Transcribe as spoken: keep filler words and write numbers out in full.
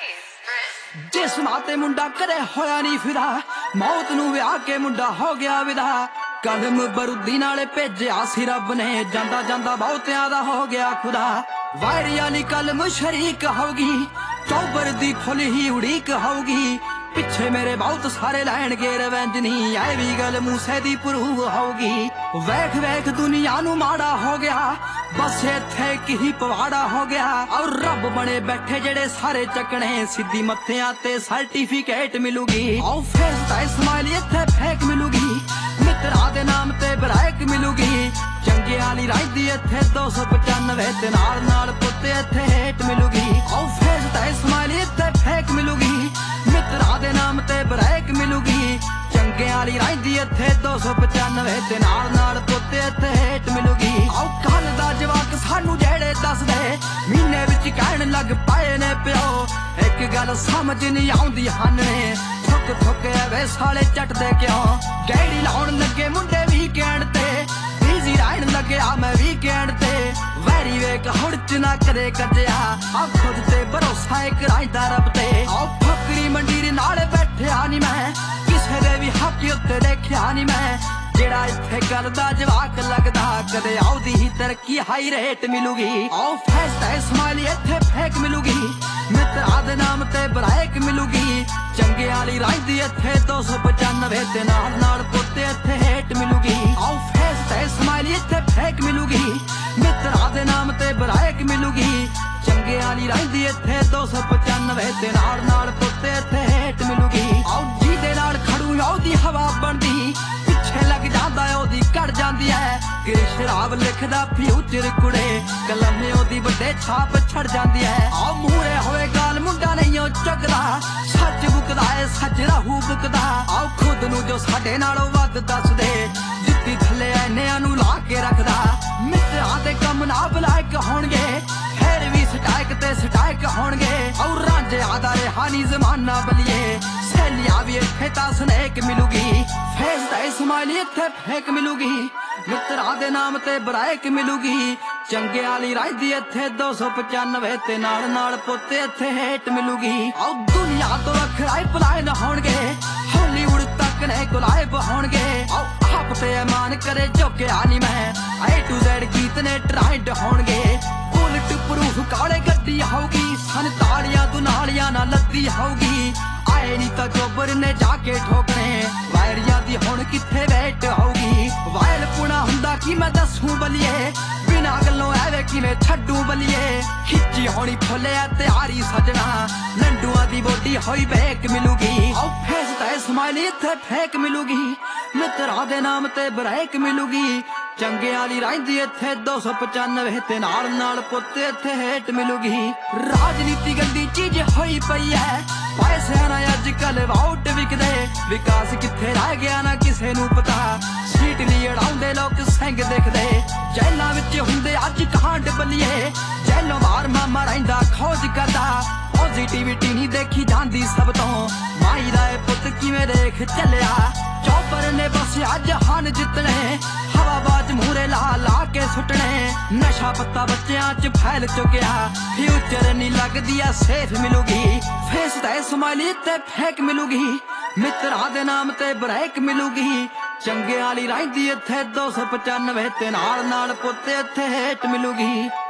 जिस माते मुंडा करे होया नहीं फिदा, मौत नू विआह के मुंडा हो गया विदा। कदम बरूदी नाले भेजिया सी रब ने, जांदा जांदा बहुतियां दा हो गया खुदा। वायरिया नी कलम शरीक होगी, चौबर दी फुल ही उड़ीक होगी। पिछे मेरे बहुत सारे लैन गे रवेंजनी, ऐ भी गल मूसे दी प्रूव होगी। वेख वेख दुनिया नू माड़ा हो गया, बस इत्थे की पवाड़ा हो गया। और रब बने बैठे जेड़े सारे चकने, सीधी मत्थियां ते सर्टिफिकेट मिलूगी। और फेस दा स्माइल इत्थे फेक मिलूगी, मित्रा दे नाम ते ब्रैक मिलूगी। चंगे आली राइदी इत्थे दो सौ पचानवे ते नाल नाल पुत्ते इत्थे हेट मिलूगी। और फेस दा स्माइल इत्थे फेक मिलूगी, मित्रा दे नाम ते ब्रैक मिलूगी। चंगे आली राइदी इत्थे दो सौ पचानवे ते नाल नाल पुत्ते इत्थे हेट मिलूगी। और कल दा जवाक सानू जेड़े दस दे, महीने विच कहण लग पाए ने प्यो। एक गल समझ नहीं आउंदी हाने, थुक थुक वे साले चटदे क्यों। गैड़ी लाउण लगे मुंडे वीकेंड ते, बिजी रहण लग्या मैं वीकेंड ते। वैरी वेक हुड़च ना करे कजया, आ खुद ते भरोसा एक राइदा रब ते। आ फकरी मंडीर नाल बैठया नी मैं, किसे दे भी हक उत्ते देखया नी मैं। जेड़ा इत्थे करदा जवाक लगदा, कदे आउदी ही तरक्की हाई रेट मिलूगी। आओ फैसला स्माइल इत्थे फेक मिलूगी, मित्रा दे नाम ते ब्रैक मिलूगी। चंगे आली राइदी इत्थे दो सौ पचानवे ते नाल नाल पुत्ते इत्थे हेट मिलूगी। आओ फैसला स्माइल इत्थे फेक मिलूगी, मित्रा दे नाम ते ब्रैक मिलूगी। चंगे आली राइदी इत्थे दो सौ पचानवे ते नाल नाल पुत्ते इत्थे हेट मिलूगी। आओ जी दे नाल खड़ू ओदी हवा बनदी, पिछे लग जांदा ओदी कड़ जांदी है। कि शराब लिखदा फ्यूचर कुड़े, कलम ओदी बड़े छाप छड़ जांदी है। आओ मूरे होए गाल मुंडा नहीं ओ चुकदा, सच बुकदा है सच राहू बुकदा। आओ खुद नू जो साडे नालों वध दस दे, जित्ती थल्ले ऐनियां नू ला के रखदा। मित्रा दे कम ना बलायक होणगे, फिर भी सटायक ते सटायक होणगे। और रांझे आदा रेहानी जमाना बलिए, सहेलियां भी इत्थे तां स्नेक मिलूगी। फेस दा स्माइल इत्थे फेक मिलूगी, मित्रा दे नाम ते ब्रैक मिलूगी। चंगे आली राइदी इत्थे दो सौ पचानवे ते नाल नाल पुत्ते इत्थे हेट मिलूगी। आओ दुनिया तो वखराई पलायन होणगे, हॉलीवुड तक ने गुलाब होणगे। आओ आप ते मान करे झुकिया नी मैं, ए टू ज़ेड गीत ने ट्रेंड होणगे। बुलेट प्रूफ काले गड्डी होगी, सन ताड़ियां तू नालियां ना लद्दी होगी। आए नी तां जोबर ने जाके ठोकने, वायरियां दी हुण कित्थे वेट होगी। वायल पुणा हुंदा कि मैं दसूं बलिए, बिना गल्लों ऐवे किवें छड्डू बलिए। खिच्ची होनी फुल्ले तैयारी सजना, लंडुआं दी बोडी होई बेक मिलूगी। आओ फेस दा स्माइल इत्थे फेक मिलूगी, मित्रा दे नाम ते ब्रैक मिलूगी। चंगे आली राइदी इत्थे दो सौ पचानवे ते नाल नाल पुत्ते इत्थे हेट मिलूगी। राजनीति गंदी चीज होई पई है, पैसे ना अजकल वोट विकदे। विकास कित्थे रह गया ना किसे नू पता, सीट ली अड़ाउंदे लोग सिंग देखदे। जैलां विच हुंदे अज कांड बलिए, जैलों बाहर मामा रहिंदा खोज करदा। पॉजिटिविटी नहीं देखी जांदी सब तो, माई दा पुत किवें देख चलिया। चौपर ने बस अज हान जितने, हवाबाज मूरे ला ला के सुटने। नशा पत्ता बच्चियां च फैल चुकिया, फ्यूचर नहीं लगदी आ सेफ मिलूगी। फेस दा स्माइल इत्थे फेक मिलूगी, मित्रा दे नाम ते ब्रैक मिलूगी। चंगे आली राइदी इत्थे दो सौ पचानवे ते नाल नाल पुत्ते इत्थे हेट मिलूगी।